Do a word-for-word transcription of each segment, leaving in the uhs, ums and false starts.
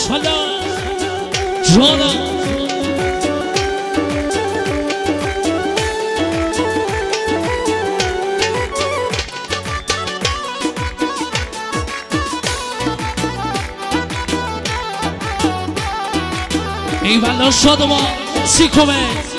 سلام جانم ای والا شادمان سیکومه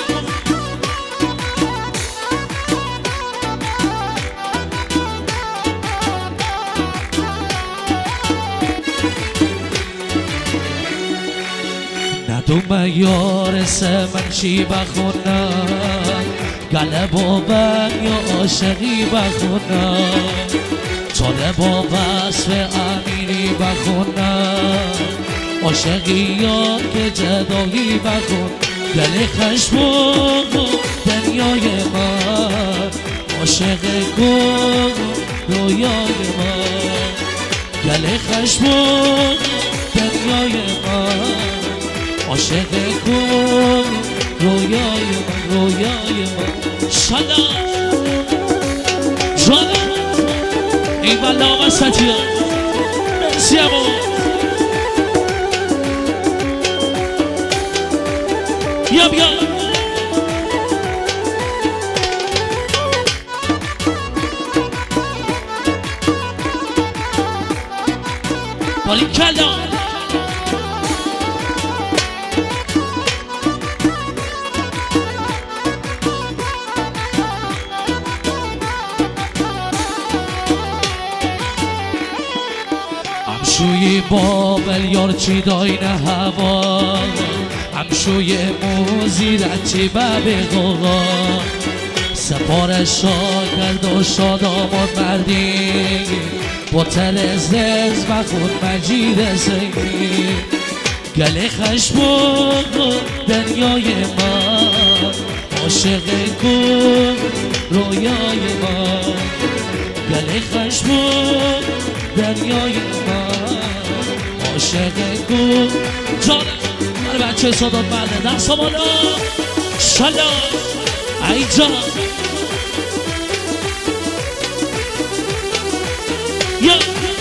ندوم یارس من چی بخونم گله بابم یا عاشقی بخونم چاله با وصف امیری بخونم عاشقی یا که جدایی بخون گله خشمون دنیای من عاشق کن رویای من گله خشمون دنیای من عاشق کن رویای من رویای من سلام جانم ای والا وسطی ها مرسی امو بیا بیا بالی کلا همشوی بابل یار چی داین هوا همشوی موزی رچی بب غوغا سپارش ها کرد و شاد آمد مردی با تل زز و خود مجید زنگی گله خشمون دنیای من عاشق کن رویای من گله خشمون دنیای من عاشق کن جانم برای بچه صدات برده دست بالا سلام ای جان یا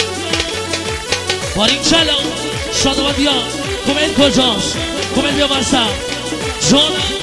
بارین سلام شادوان بیا کمنت کجاست کمنت بیا برسم جانم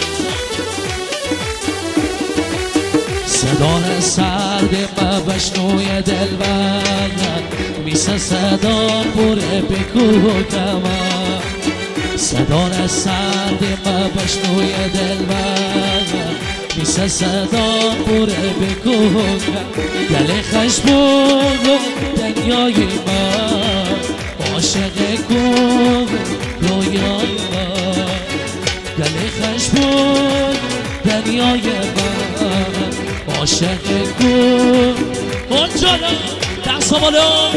صدای سرد مبشنوی دل بردن میسه صدا بوره بکو کمن صدای سرد مبشنوی دل بردن میسه صدا بوره بکو کمن گله خشمون دنیای من عاشق کن رویای من گله خشمون دنیای من عاشق کن اونجالا دست بالا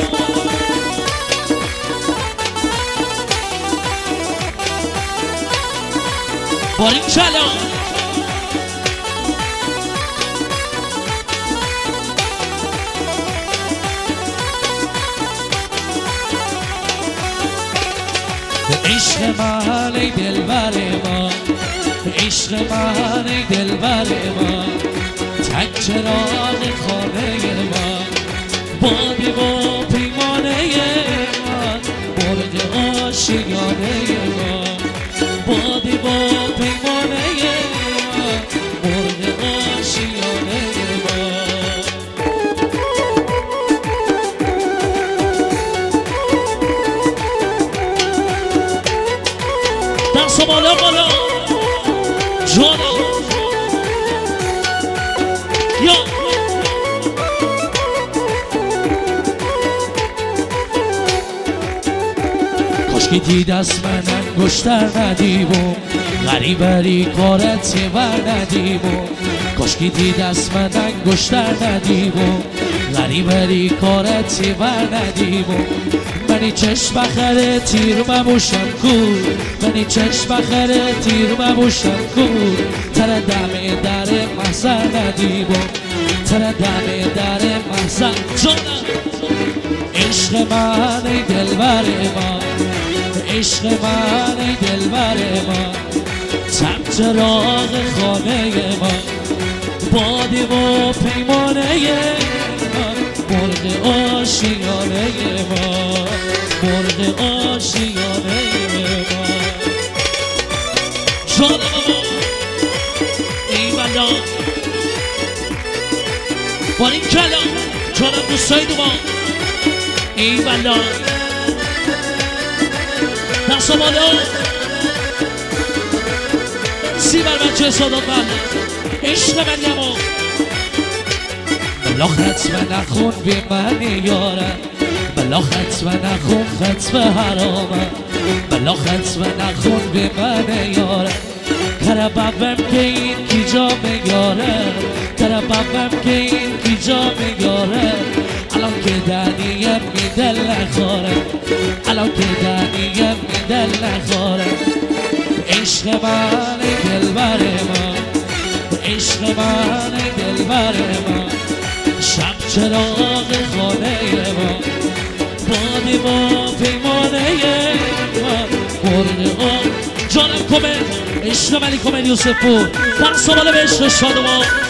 بارین سلام عشق من ای دلبر ما عشق من ای دلبر ما تک چراغ خانه من بادی و پیمانه من مرغ آشیانه من بادی و پیمانه من مرغ آشیانه من دست بالا بالا جانم یا کاشکی دید از من انگشتر ندیبم غریبری کارت یه بر ندیبم کاشکی دید از من انگشتر ندیبم غریبری کارت یه بر ندیبم منی چشم بخره تیر مموشم کور منی چشم بخره تیر مموشم کور تر دم در محضر ندیبم تر دم در محضر جانم عشق من ای دلبر من عشق من ای دلبر من تب چراغ خانه من بادی و پیمانه من مرغ آشیانه من مرغ آشیانه جانم دوستای دوما ای بلا دستا بالا سی بر بچه صادق بله عشق من یما بلا خطمه نخون بی من یارم بلا خطمه نخون خطمه حرامه بلا خطمه نخون بی من یارم کربابم که این کی جا میاره کربابم که این کی جا میاره الان که دنیم می دل نخوره الان که دنیم می دل نخوره عشق من دل بر ما عشق من دل بر ما شب چراغ خانه ما بادی ما پیمانه ما مرده ها جانم کمل عشق ملی کمل یوسف پور در سوال به عشق شادمان